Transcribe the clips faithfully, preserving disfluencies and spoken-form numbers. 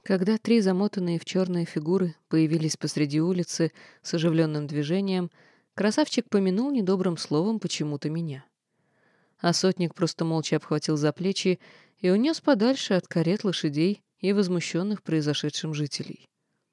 Когда три замотанные в черные фигуры появились посреди улицы с оживленным движением, красавчик помянул недобрым словом почему-то меня. А сотник просто молча обхватил за плечи и унес подальше от карет лошадей и возмущенных произошедшим жителей.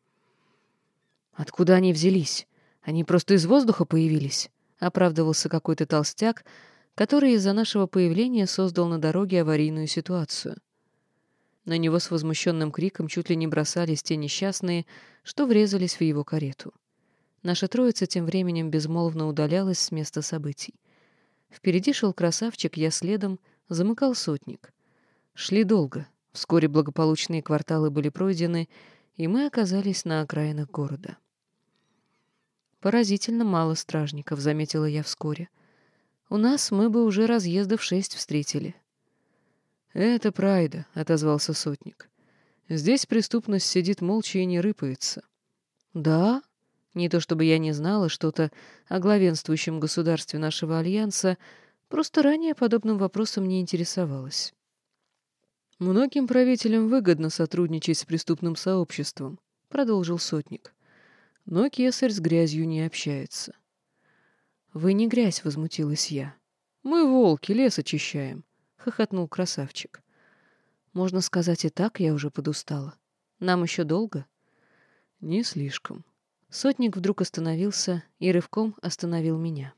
«Откуда они взялись? Они просто из воздуха появились», — оправдывался какой-то толстяк, который из-за нашего появления создал на дороге аварийную ситуацию. На него с возмущенным криком чуть ли не бросались те несчастные, что врезались в его карету. Наша троица тем временем безмолвно удалялась с места событий. Впереди шел красавчик, я следом, замыкал сотник. Шли долго. Вскоре благополучные кварталы были пройдены, и мы оказались на окраинах города. «Поразительно мало стражников», — заметила я вскоре. «У нас мы бы уже разъездов шесть встретили». «Это прайда», — отозвался сотник. «Здесь преступность сидит молча и не рыпается». «Да?» Не то чтобы я не знала что-то о главенствующем государстве нашего альянса, просто ранее подобным вопросом не интересовалась. «Многим правителям выгодно сотрудничать с преступным сообществом», — продолжил сотник. «Но кесарь с грязью не общается». «Вы не грязь», — возмутилась я. «Мы волки, лес очищаем», — хохотнул красавчик. «Можно сказать и так, я уже подустала. Нам еще долго?» «Не слишком». Сотник вдруг остановился и рывком остановил меня.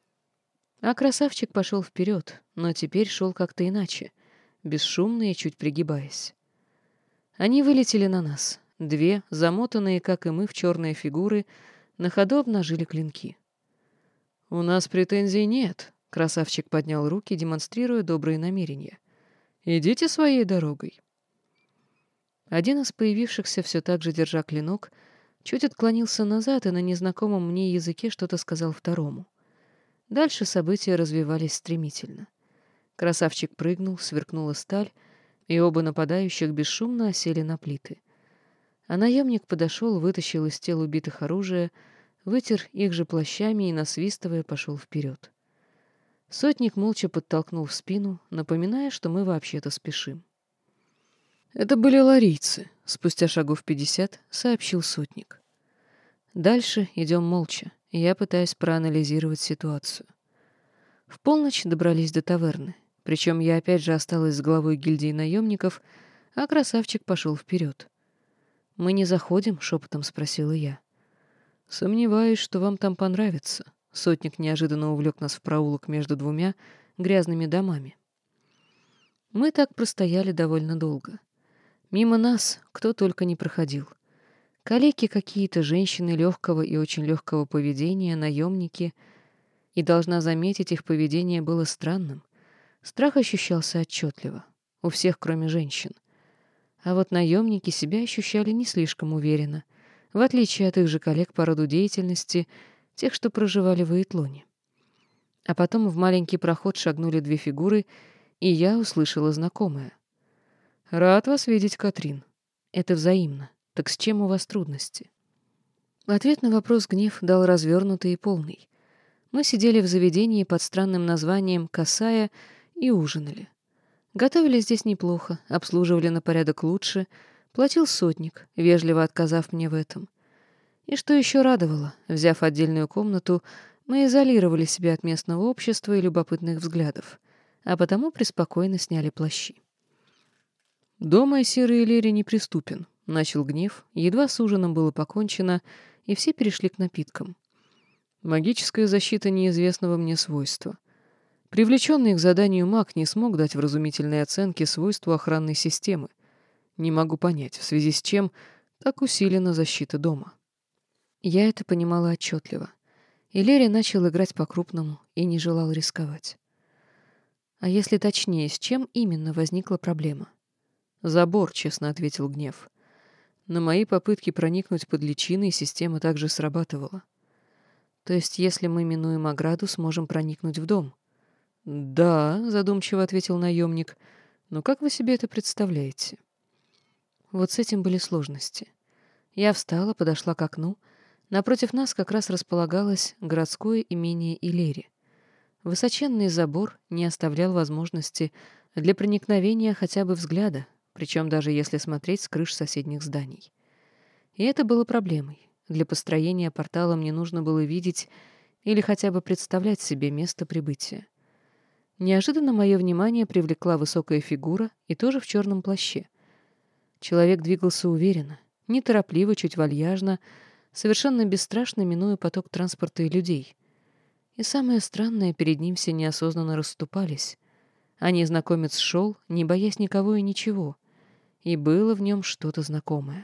А красавчик пошел вперед, но теперь шел как-то иначе, бесшумно и чуть пригибаясь. Они вылетели на нас. Две, замотанные, как и мы, в черные фигуры, на ходу обнажили клинки. «У нас претензий нет», — красавчик поднял руки, демонстрируя добрые намерения. «Идите своей дорогой». Один из появившихся, все так же держа клинок, чуть отклонился назад и на незнакомом мне языке что-то сказал второму. Дальше события развивались стремительно. Красавчик прыгнул, сверкнула сталь, и оба нападающих бесшумно осели на плиты. А наемник подошел, вытащил из тел убитых оружие, вытер их же плащами и, насвистывая, пошел вперед. Сотник молча подтолкнул в спину, напоминая, что мы вообще-то спешим. «Это были ларийцы», — спустя шагов пятьдесят сообщил сотник. Дальше идем молча, я пытаюсь проанализировать ситуацию. В полночь добрались до таверны, причем я опять же осталась с главой гильдии наемников, а красавчик пошел вперед. «Мы не заходим?» — шепотом спросила я. «Сомневаюсь, что вам там понравится». Сотник неожиданно увлек нас в проулок между двумя грязными домами. Мы так простояли довольно долго. Мимо нас кто только не проходил. Калеки какие-то, женщины легкого и очень легкого поведения, наемники. И, должна заметить, их поведение было странным. Страх ощущался отчетливо. У всех, кроме женщин. А вот наемники себя ощущали не слишком уверенно, в отличие от их же коллег по роду деятельности, тех, что проживали в Иэтлоне. А потом в маленький проход шагнули две фигуры, и я услышала знакомое. «Рад вас видеть, Катрин». «Это взаимно. Так с чем у вас трудности?» Ответ на вопрос гнев дал развернутый и полный. Мы сидели в заведении под странным названием «Касая» и ужинали. Готовили здесь неплохо, обслуживали на порядок лучше, платил сотник, вежливо отказав мне в этом. И что еще радовало, взяв отдельную комнату, мы изолировали себя от местного общества и любопытных взглядов, а потому преспокойно сняли плащи. «Дом Айсиры Элери неприступен», — начал гнев, едва с ужином было покончено, и все перешли к напиткам. «Магическая защита неизвестного мне свойства. Привлеченный к заданию маг не смог дать вразумительной оценки свойству охранной системы. Не могу понять, в связи с чем так усилена защита дома». Я это понимала отчетливо. Элери начал играть по-крупному и не желал рисковать. А если точнее, с чем именно возникла проблема? «Забор», — честно ответил гнев. На мои попытки проникнуть под личиной система также срабатывала. То есть, если мы минуем ограду, сможем проникнуть в дом? «Да», — задумчиво ответил наемник. «Но как вы себе это представляете?» Вот с этим были сложности. Я встала, подошла к окну. Напротив нас как раз располагалось городское имение Илери. Высоченный забор не оставлял возможности для проникновения хотя бы взгляда, причем даже если смотреть с крыш соседних зданий. И это было проблемой. Для построения портала мне нужно было видеть или хотя бы представлять себе место прибытия. Неожиданно мое внимание привлекла высокая фигура и тоже в черном плаще. Человек двигался уверенно, неторопливо, чуть вальяжно, совершенно бесстрашно минуя поток транспорта и людей. И самое странное, перед ним все неосознанно расступались, а незнакомец шел, не боясь никого и ничего, и было в нем что-то знакомое.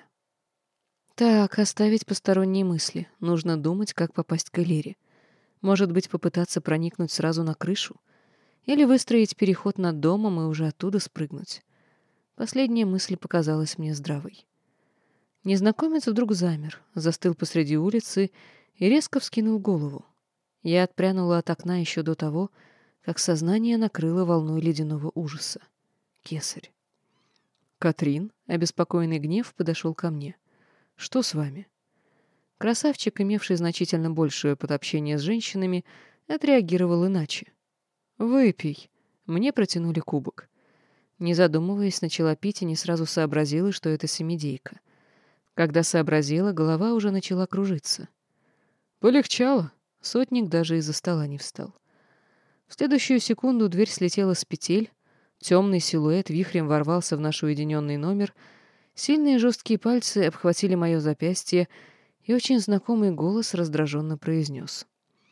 Так, оставить посторонние мысли. Нужно думать, как попасть к Элире. Может быть, попытаться проникнуть сразу на крышу? Или выстроить переход над домом и уже оттуда спрыгнуть? Последняя мысль показалась мне здравой. Незнакомец вдруг замер, застыл посреди улицы и резко вскинул голову. Я отпрянула от окна еще до того, как сознание накрыло волной ледяного ужаса. Кесарь. «Катрин», обеспокоенный гнев, подошел ко мне. «Что с вами?» Красавчик, имевший значительно большее опыт общения с женщинами, отреагировал иначе. «Выпей». Мне протянули кубок. Не задумываясь, начала пить и не сразу сообразила, что это семидейка. Когда сообразила, голова уже начала кружиться. Полегчало. Сотник даже из-за стола не встал. В следующую секунду дверь слетела с петель, темный силуэт вихрем ворвался в наш уединенный номер, сильные жесткие пальцы обхватили мое запястье, и очень знакомый голос раздраженно произнес.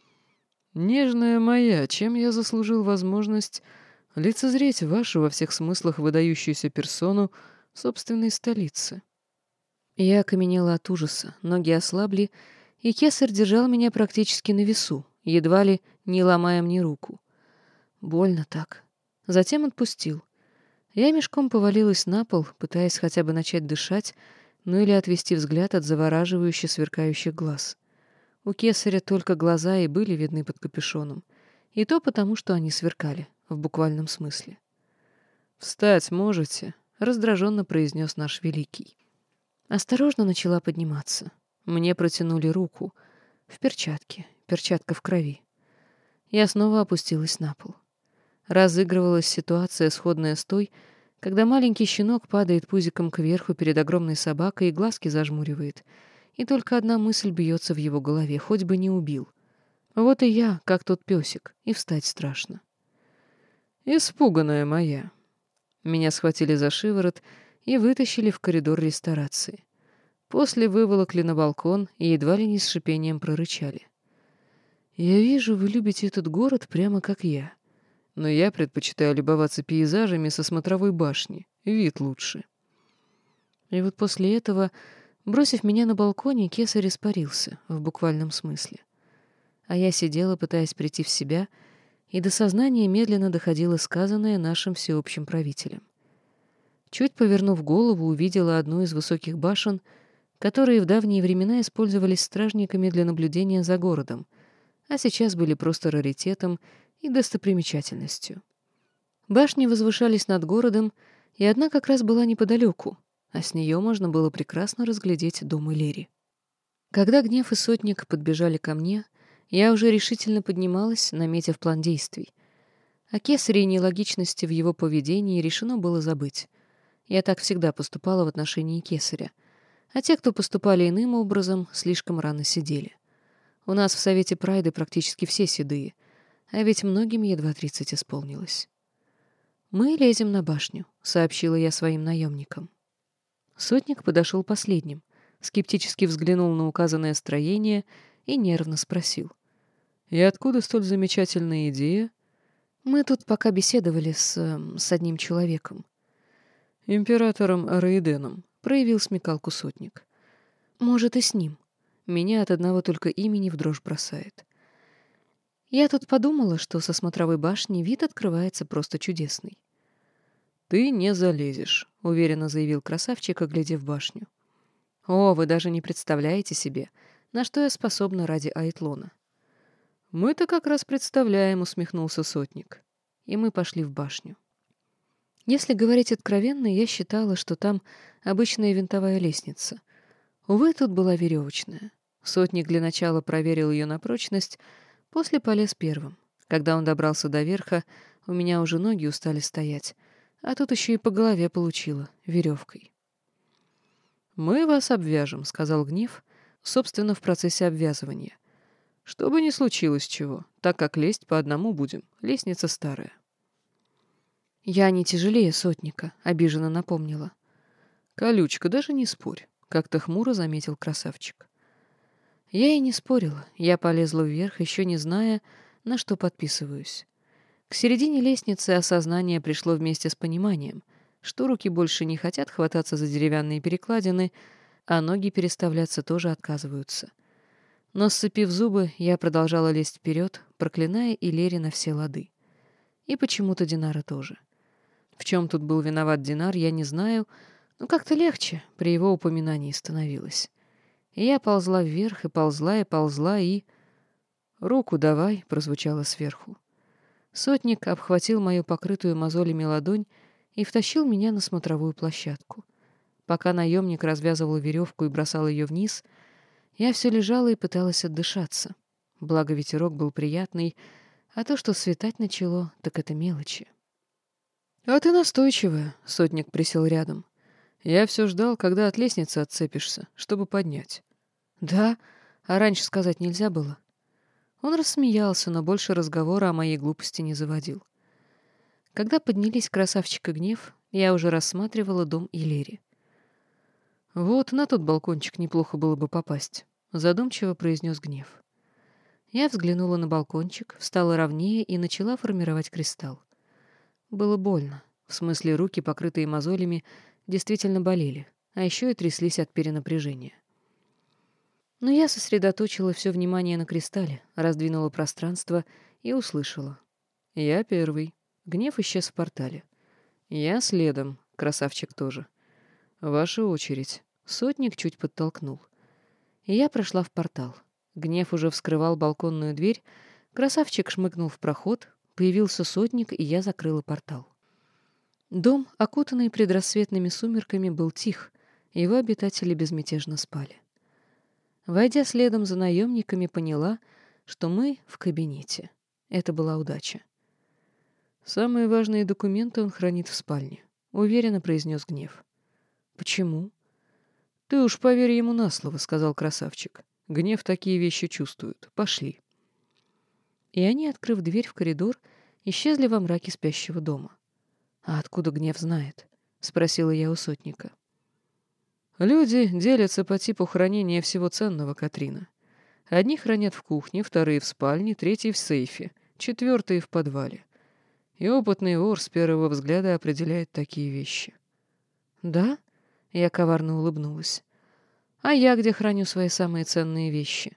«Нежная моя, чем я заслужил возможность лицезреть вашу во всех смыслах выдающуюся персону в собственной столице?» Я окаменела от ужаса, ноги ослабли, и кесарь держал меня практически на весу, едва ли не ломая мне руку. Больно так. Затем отпустил. Я мешком повалилась на пол, пытаясь хотя бы начать дышать, ну или отвести взгляд от завораживающе сверкающих глаз. У кесаря только глаза и были видны под капюшоном, и то потому, что они сверкали, в буквальном смысле. «Встать можете?» — раздраженно произнес наш великий. Осторожно начала подниматься. Мне протянули руку. В перчатке. Перчатка в крови. Я снова опустилась на пол. Разыгрывалась ситуация, сходная с той, когда маленький щенок падает пузиком кверху перед огромной собакой и глазки зажмуривает, и только одна мысль бьется в его голове, хоть бы не убил. Вот и я, как тот песик, и встать страшно. «Испуганная моя». Меня схватили за шиворот и вытащили в коридор ресторации. После выволокли на балкон и едва ли не с шипением прорычали. «Я вижу, вы любите этот город прямо как я. Но я предпочитаю любоваться пейзажами со смотровой башни. Вид лучше». И вот после этого, бросив меня на балконе, кесарь испарился, в буквальном смысле. А я сидела, пытаясь прийти в себя, и до сознания медленно доходило сказанное нашим всеобщим правителем. Чуть повернув голову, увидела одну из высоких башен, которые в давние времена использовались стражниками для наблюдения за городом, а сейчас были просто раритетом и достопримечательностью. Башни возвышались над городом, и одна как раз была неподалеку, а с нее можно было прекрасно разглядеть дом Элири. Когда Гнев и Сотник подбежали ко мне, я уже решительно поднималась, наметив план действий. О кесаре и нелогичности в его поведении решено было забыть. Я так всегда поступала в отношении кесаря, а те, кто поступали иным образом, слишком рано сидели. У нас в Совете Прайды практически все седые, а ведь многим едва тридцать исполнилось. «Мы лезем на башню», — сообщила я своим наемникам. Сотник подошел последним, скептически взглянул на указанное строение и нервно спросил. «И откуда столь замечательная идея?» «Мы тут пока беседовали с... с одним человеком». «Императором Араиденом», — проявил смекалку Сотник. «Может, и с ним. Меня от одного только имени в дрожь бросает. Я тут подумала, что со смотровой башни вид открывается просто чудесный». «Ты не залезешь», — уверенно заявил красавчик, оглядев башню. «О, вы даже не представляете себе, на что я способна ради Айтлона». «Мы-то как раз представляем», — усмехнулся Сотник. И мы пошли в башню. Если говорить откровенно, я считала, что там обычная винтовая лестница. Увы, тут была веревочная. Сотник для начала проверил ее на прочность, после полез первым. Когда он добрался до верха, у меня уже ноги устали стоять, А тут еще и по голове получила веревкой. «Мы вас обвяжем», — сказал Гнев, собственно, в процессе обвязывания. «Что бы ни случилось чего, так как лезть по одному будем. Лестница старая». «Я не тяжелее сотника», — обиженно напомнила. «Колючка, даже не спорь», — как-то хмуро заметил красавчик. Я и не спорила. Я полезла вверх, еще не зная, на что подписываюсь. К середине лестницы осознание пришло вместе с пониманием, что руки больше не хотят хвататься за деревянные перекладины, а ноги переставляться тоже отказываются. Но, сцепив зубы, я продолжала лезть вперед, проклиная Илери на все лады. И почему-то Динара тоже. В чем тут был виноват Динар, я не знаю, но как-то легче при его упоминании становилось. И я ползла вверх, и ползла, и ползла, и... «Руку давай», — прозвучало сверху. Сотник обхватил мою покрытую мозолями ладонь и втащил меня на смотровую площадку. Пока наемник развязывал веревку и бросал ее вниз, я все лежала и пыталась отдышаться. Благо ветерок был приятный, а то, что светать начало, так это мелочи. «А ты настойчивая», — сотник присел рядом. «Я все ждал, когда от лестницы отцепишься, чтобы поднять». «Да? А раньше сказать нельзя было?» Он рассмеялся, но больше разговора о моей глупости не заводил. Когда поднялись красавчик и Гнев, я уже рассматривала дом Илери. «Вот на тот балкончик неплохо было бы попасть», — задумчиво произнес Гнев. Я взглянула на балкончик, встала ровнее и начала формировать кристалл. Было больно. В смысле, руки, покрытые мозолями, действительно болели, а еще и тряслись от перенапряжения. Но я сосредоточила все внимание на кристалле, раздвинула пространство и услышала. «Я первый». Гнев исчез в портале. «Я следом». Красавчик тоже. «Ваша очередь». Сотник чуть подтолкнул. И я прошла в портал. Гнев уже вскрывал балконную дверь, красавчик шмыгнул в проход, появился сотник, и я закрыла портал. Дом, окутанный предрассветными сумерками, был тих, его обитатели безмятежно спали. Войдя следом за наемниками, поняла, что мы в кабинете. Это была удача. «Самые важные документы он хранит в спальне», — уверенно произнес Гнев. «Почему?» «Ты уж поверь ему на слово», — сказал красавчик. «Гнев такие вещи чувствует. Пошли». И они, открыв дверь в коридор, исчезли во мраке спящего дома. «А откуда Гнев знает?» — спросила я у сотника. «Люди делятся по типу хранения всего ценного, Катрина. Одни хранят в кухне, вторые в спальне, третьи в сейфе, четвертые в подвале. И опытный вор с первого взгляда определяет такие вещи». «Да?» — я коварно улыбнулась. «А я где храню свои самые ценные вещи?»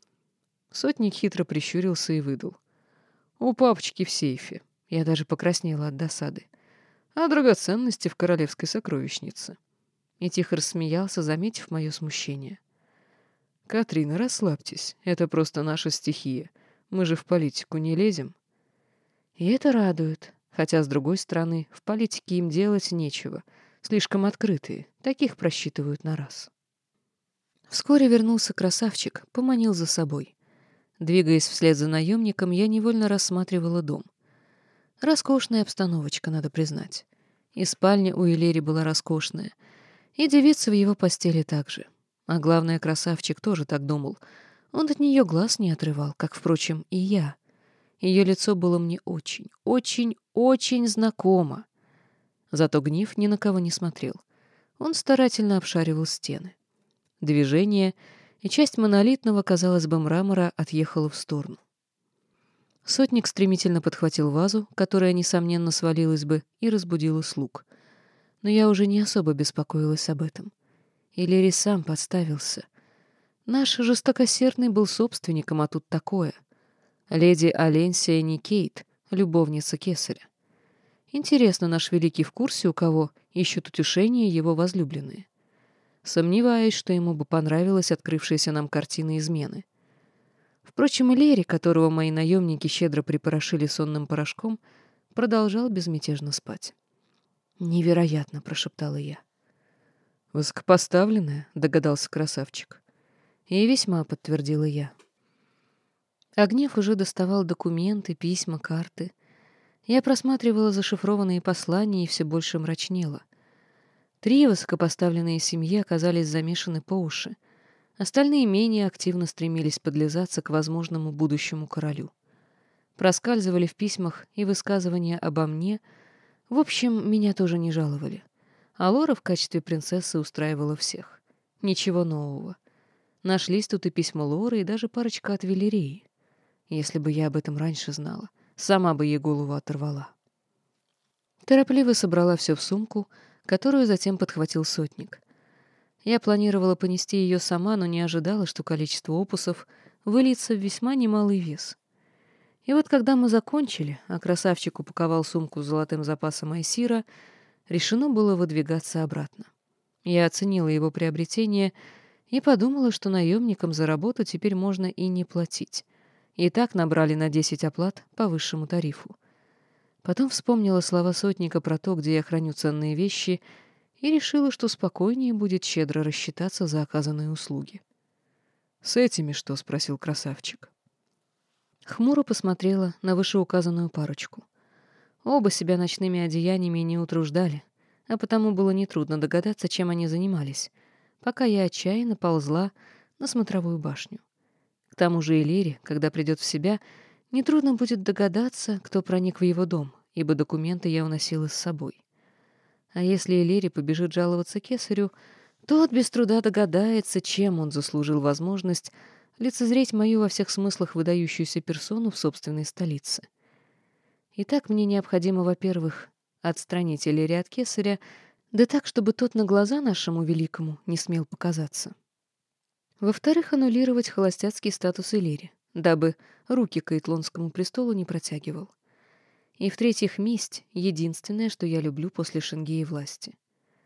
Сотник хитро прищурился и выдал. «У папочки в сейфе». Я даже покраснела от досады. «А драгоценности в королевской сокровищнице». И тихо рассмеялся, заметив мое смущение. «Катрина, расслабьтесь. Это просто наша стихия. Мы же в политику не лезем». И это радует. Хотя, с другой стороны, в политике им делать нечего. Слишком открытые. Таких просчитывают на раз. Вскоре вернулся красавчик, поманил за собой. Двигаясь вслед за наемником, я невольно рассматривала дом. Роскошная обстановочка, надо признать. И спальня у Илери была роскошная, и девица в его постели также. А главное, красавчик тоже так думал. Он от нее глаз не отрывал, как, впрочем, и я. Ее лицо было мне очень, очень, очень знакомо. Зато Гнев ни на кого не смотрел. Он старательно обшаривал стены. Движение, и часть монолитного, казалось бы, мрамора отъехала в сторону. Сотник стремительно подхватил вазу, которая, несомненно, свалилась бы, и разбудила слуг. Но я уже не особо беспокоилась об этом. Илери сам подставился. Наш жестокосердный был собственником, а тут такое. Леди Аленсия Никейт, любовница кесаря. Интересно, наш великий в курсе, у кого ищут утешение его возлюбленные. Сомневаюсь, что ему бы понравилась открывшаяся нам картина измены. Впрочем, и Лери, которого мои наемники щедро припорошили сонным порошком, продолжал безмятежно спать. «Невероятно!» — прошептала я. «Высокопоставленная?» — догадался красавчик. «И весьма», — подтвердила я. А Гнев уже доставал документы, письма, карты. Я просматривала зашифрованные послания и все больше мрачнела. Три высокопоставленные семьи оказались замешаны по уши. Остальные менее активно стремились подлизаться к возможному будущему королю. Проскальзывали в письмах и высказывания обо мне. В общем, меня тоже не жаловали. А Лора в качестве принцессы устраивала всех. Ничего нового. Нашлись тут и письма Лоры, и даже парочка от Велерии. Если бы я об этом раньше знала, сама бы ей голову оторвала. Торопливо собрала все в сумку, которую затем подхватил сотник. Я планировала понести ее сама, но не ожидала, что количество опусов выльется в весьма немалый вес. И вот когда мы закончили, а красавчик упаковал сумку с золотым запасом айсира, решено было выдвигаться обратно. Я оценила его приобретение и подумала, что наемникам за работу теперь можно и не платить. И так набрали на десять оплат по высшему тарифу. Потом вспомнила слова сотника про то, где я храню ценные вещи, и решила, что спокойнее будет щедро рассчитаться за оказанные услуги. «С этими что?» — спросил красавчик. Хмуро посмотрела на вышеуказанную парочку. Оба себя ночными одеяниями не утруждали, а потому было нетрудно догадаться, чем они занимались, пока я отчаянно ползла на смотровую башню. К тому же Элире, когда придет в себя, нетрудно будет догадаться, кто проник в его дом, ибо документы я уносила с собой. А если Элире побежит жаловаться кесарю, тот без труда догадается, чем он заслужил возможность лицезреть мою во всех смыслах выдающуюся персону в собственной столице. Итак, мне необходимо, во-первых, отстранить Элире от кесаря, да так, чтобы тот на глаза нашему великому не смел показаться. Во-вторых, аннулировать холостяцкий статус Элире, дабы руки к Эйтлонскому престолу не протягивал. И в-третьих, месть — единственное, что я люблю после Шенгеи власти.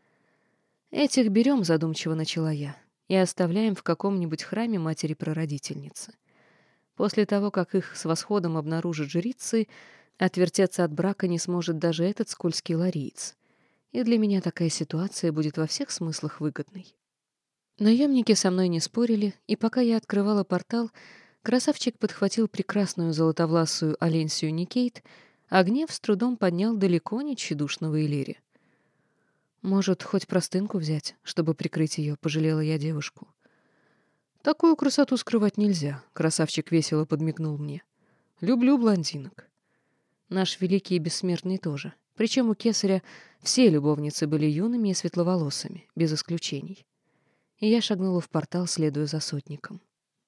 «Этих берем», — задумчиво начала я, — «и оставляем в каком-нибудь храме матери-прародительницы. После того, как их с восходом обнаружат жрицы, отвертеться от брака не сможет даже этот скользкий лариец. И для меня такая ситуация будет во всех смыслах выгодной». Наемники со мной не спорили, и пока я открывала портал, красавчик подхватил прекрасную золотовласую Аленсию Никейт, а гнев с трудом поднял далеко не тщедушного Элири. «Может, хоть простынку взять, чтобы прикрыть ее?» — пожалела я девушку. «Такую красоту скрывать нельзя», — красавчик весело подмигнул мне. «Люблю блондинок». Наш великий и бессмертный тоже. Причем у кесаря все любовницы были юными и светловолосыми, без исключений. И я шагнула в портал, следуя за сотником.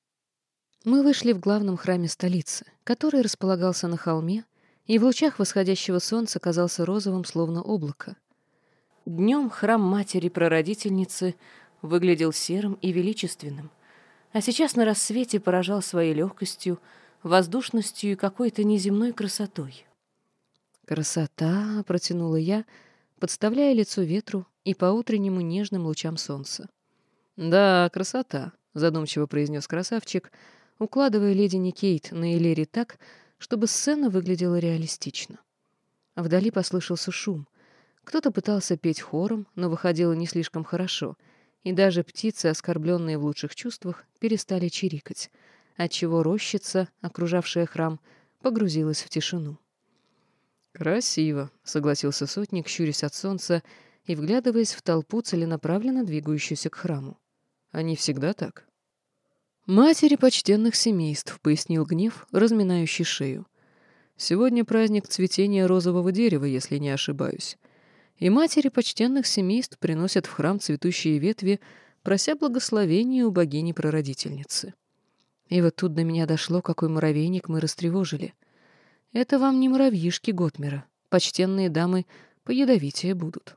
Мы вышли в главном храме столицы, который располагался на холме, и в лучах восходящего солнца казался розовым, словно облако. Днем храм матери-прародительницы выглядел серым и величественным, а сейчас на рассвете поражал своей легкостью, воздушностью и какой-то неземной красотой. «Красота!» — протянула я, подставляя лицо ветру и по-утреннему нежным лучам солнца. «Да, красота», — задумчиво произнес красавчик, укладывая леди Никейт на Элере так, чтобы сцена выглядела реалистично. Вдали послышался шум. Кто-то пытался петь хором, но выходило не слишком хорошо, и даже птицы, оскорбленные в лучших чувствах, перестали чирикать, отчего рощица, окружавшая храм, погрузилась в тишину. «Красиво», — согласился сотник, щурясь от солнца и вглядываясь в толпу, целенаправленно двигающуюся к храму. «Они всегда так?» «Матери почтенных семейств», — пояснил гнев, разминающий шею. «Сегодня праздник цветения розового дерева, если не ошибаюсь. И матери почтенных семейств приносят в храм цветущие ветви, прося благословения у богини-прародительницы». И вот тут до меня дошло, какой муравейник мы растревожили. Это вам не муравьишки Готмера. Почтенные дамы поядовитее будут.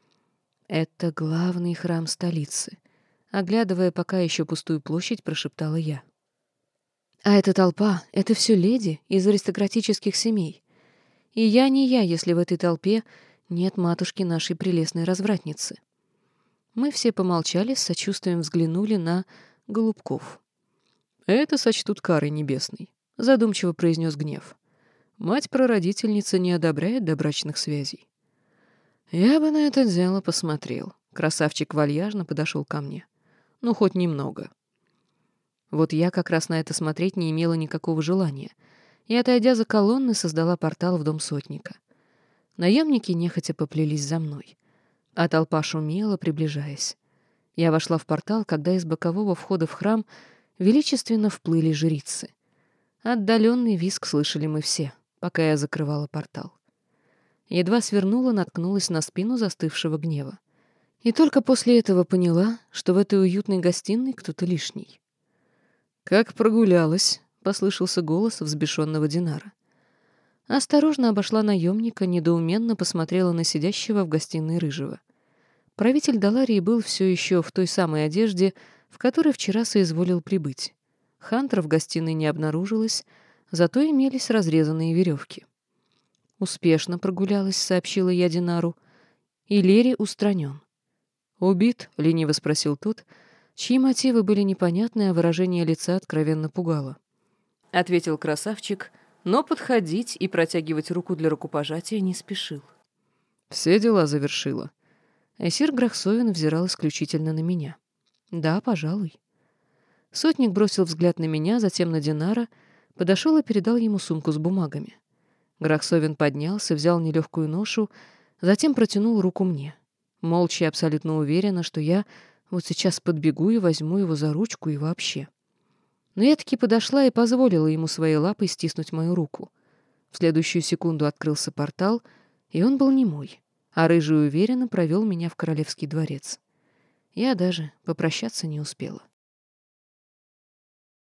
Это главный храм столицы. Оглядывая пока еще пустую площадь, прошептала я. А эта толпа — это все леди из аристократических семей. И я не я, если в этой толпе нет матушки нашей прелестной развратницы. Мы все помолчали, с сочувствием взглянули на голубков. «Это сочтут карой небесной», — задумчиво произнес гнев. «Мать-прародительница не одобряет добрачных связей». «Я бы на это дело посмотрел». Красавчик вальяжно подошел ко мне. «Ну, хоть немного». Вот я как раз на это смотреть не имела никакого желания. и, отойдя за колонны, создала портал в дом сотника. Наемники нехотя поплелись за мной, а толпа шумела, приближаясь. Я вошла в портал, когда из бокового входа в храм величественно вплыли жрицы. Отдаленный визг слышали мы все, пока я закрывала портал. Едва свернула, наткнулась на спину застывшего гнева. И только после этого поняла, что в этой уютной гостиной кто-то лишний. «Как прогулялась?» — послышался голос взбешенного Динара. Осторожно обошла наемника, недоуменно посмотрела на сидящего в гостиной рыжего. Правитель Даларии был все еще в той самой одежде, в которой вчера соизволил прибыть. Хантера в гостиной не обнаружилось, зато имелись разрезанные веревки. «Успешно прогулялась», — сообщила я Динару. «И Лери устранен». «Убит?» — лениво спросил тот, чьи мотивы были непонятны, а выражение лица откровенно пугало. Ответил красавчик, но подходить и протягивать руку для рукопожатия не спешил. «Все дела завершила». Эсир Грахсовин взирал исключительно на меня. «Да, пожалуй». Сотник бросил взгляд на меня, затем на Динара, подошел и передал ему сумку с бумагами. Грахсовин поднялся, взял нелегкую ношу, затем протянул руку мне. Молча и абсолютно уверена, что я вот сейчас подбегу и возьму его за ручку и вообще. Но я таки подошла и позволила ему своей лапой стиснуть мою руку. В следующую секунду открылся портал, и он был не мой, а рыжий уверенно провел меня в королевский дворец. Я даже попрощаться не успела.